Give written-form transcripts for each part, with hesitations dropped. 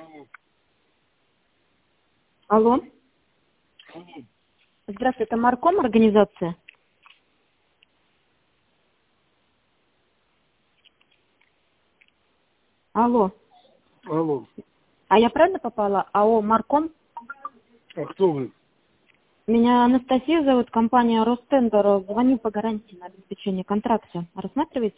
Алло. Здравствуйте, это Марком организация? Алло. Алло. А я правильно попала? АО Марком? А кто вы? Меня Анастасия зовут, компания Ростендер. Звоню по гарантии на обеспечение контракта. Рассматриваете?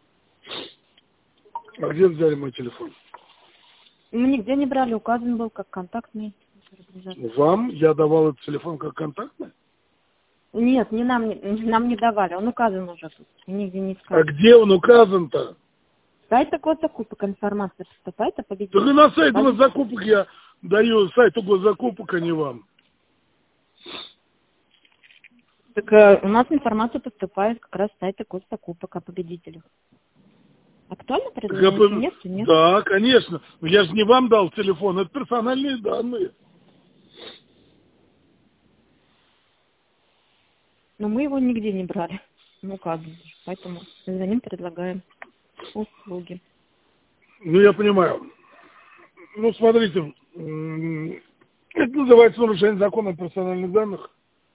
А где взяли мой телефон? Мы нигде не брали, указан был как контактный. Вам я давал этот телефон как контактный? Нет, нам не давали, он указан уже тут, нигде не А сказано. где он указан-то? Сайт такой закупок, информация поступает о победителе. Так и на сайт госзакупок я даю, сайту госзакупок, а не вам. Так у нас информация поступает как раз с сайта госзакупок о победителях. Актуально предложение? Нет? Нет? Да, конечно. Я же не вам дал телефон, это персональные данные. Но мы его нигде не брали. Ну как же, поэтому звоним, предлагаем услуги. Ну, я понимаю. Ну, смотрите, это называется нарушение закона о персональных данных.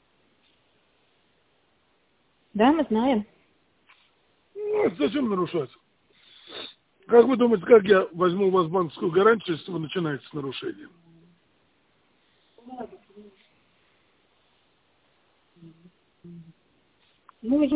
Да, мы знаем. Ну, это зачем нарушать? Как вы думаете, как я возьму у вас банковскую гарантию, если вы начинаете с нарушением? Ну,